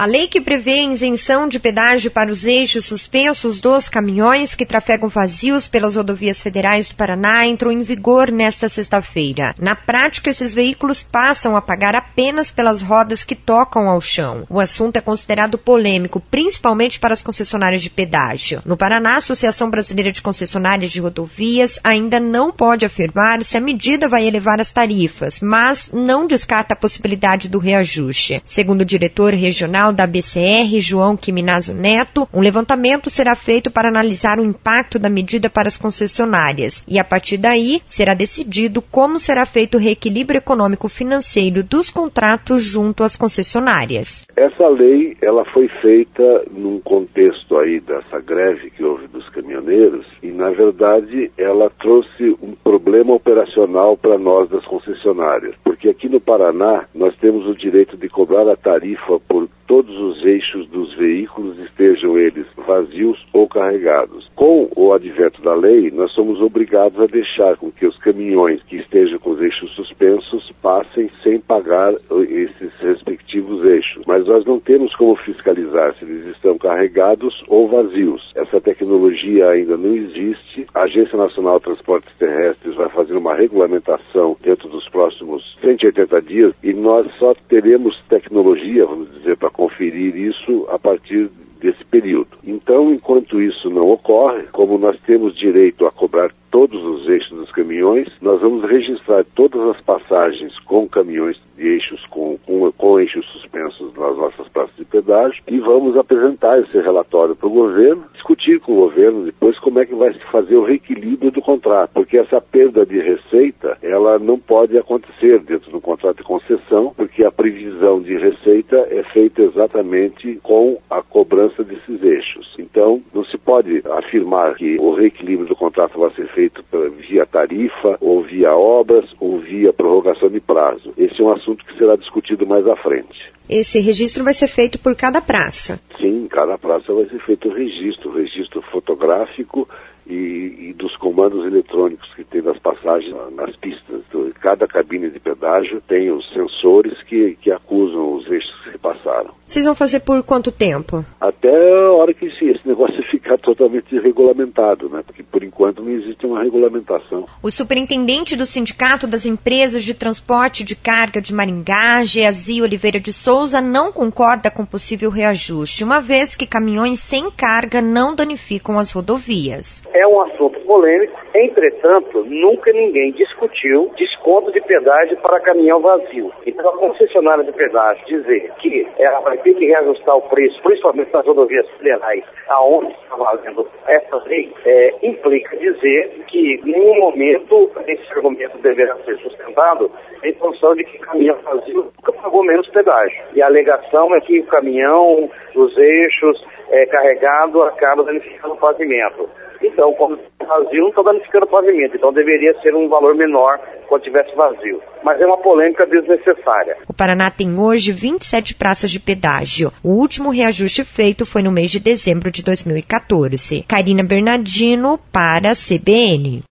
A lei que prevê a isenção de pedágio para os eixos suspensos dos caminhões que trafegam vazios pelas rodovias federais do Paraná entrou em vigor nesta sexta-feira. Na prática, esses veículos passam a pagar apenas pelas rodas que tocam ao chão. O assunto é considerado polêmico, principalmente para as concessionárias de pedágio. No Paraná, a Associação Brasileira de Concessionárias de Rodovias ainda não pode afirmar se a medida vai elevar as tarifas, mas não descarta a possibilidade do reajuste. Segundo o diretor regional da BCR, João Quiminazo Neto, um levantamento será feito para analisar o impacto da medida para as concessionárias e, a partir daí, será decidido como será feito o reequilíbrio econômico-financeiro dos contratos junto às concessionárias. Essa lei, ela foi feita num contexto aí dessa greve que houve dos caminhoneiros e, na verdade, ela trouxe um problema operacional para nós das concessionárias, porque aqui no Paraná nós temos o direito de cobrar a tarifa por todos os eixos dos veículos, estejam eles vazios ou carregados. Com o advento da lei, nós somos obrigados a deixar com que os caminhões que estejam com os eixos suspensos passem sem pagar esses respectivos eixos. Mas nós não temos como fiscalizar se eles estão carregados ou vazios. Essa tecnologia ainda não existe. A Agência Nacional de Transportes Terrestres vai fazer uma regulamentação dentro dos próximos 180 dias e nós só teremos tecnologia, vamos dizer, para conferir isso a partir desse período. Então, enquanto isso não ocorre, como nós temos direito a cobrar todos os eixos dos caminhões, nós vamos registrar todas as passagens com caminhões de eixos com eixos suspensos nas nossas praças de pedágio e vamos apresentar esse relatório para o governo, discutir com o governo depois como é que vai se fazer o reequilíbrio do contrato, porque essa perda de receita, ela não pode acontecer dentro do contrato de concessão, porque a previsão de receita é feita exatamente com a cobrança desses eixos. Então, não se pode afirmar que o reequilíbrio do contrato vai ser feito via tarifa, ou via obras, ou via prorrogação de prazo. Esse é um assunto que será discutido mais à frente. Esse registro vai ser feito por cada praça? Sim, cada praça vai ser feito o registro fotográfico e dos comandos eletrônicos que tem das passagens nas pistas. Então, cada cabine de pedágio tem os sensores que acusam os eixos que passaram. Vocês vão fazer por quanto tempo? Até a hora que esse negócio ficar totalmente regulamentado, né? Porque por enquanto não existe uma regulamentação. O superintendente do Sindicato das Empresas de Transporte de Carga de Maringá, Geazi Oliveira de Souza, não concorda com possível reajuste, uma vez que caminhões sem carga não danificam as rodovias. É um assunto polêmico, entretanto, nunca ninguém discutiu desconto de pedágio para caminhão vazio. Então, a concessionária de pedágio dizer que ela vai ter que reajustar o preço, principalmente nas rodovias federais, aonde está valendo essa lei, implica dizer que, em nenhum momento, esse argumento deverá ser sustentado em função de que caminhão vazio nunca pagou menos pedágio. E a alegação é que o caminhão, os eixos, carregado, acaba danificando o pavimento. Então, quando vazio, não está danificando o pavimento. Então, deveria ser um valor menor quando tivesse vazio. Mas é uma polêmica desnecessária. O Paraná tem hoje 27 praças de pedágio. O último reajuste feito foi no mês de dezembro de 2014. Karina Bernardino, para a CBN.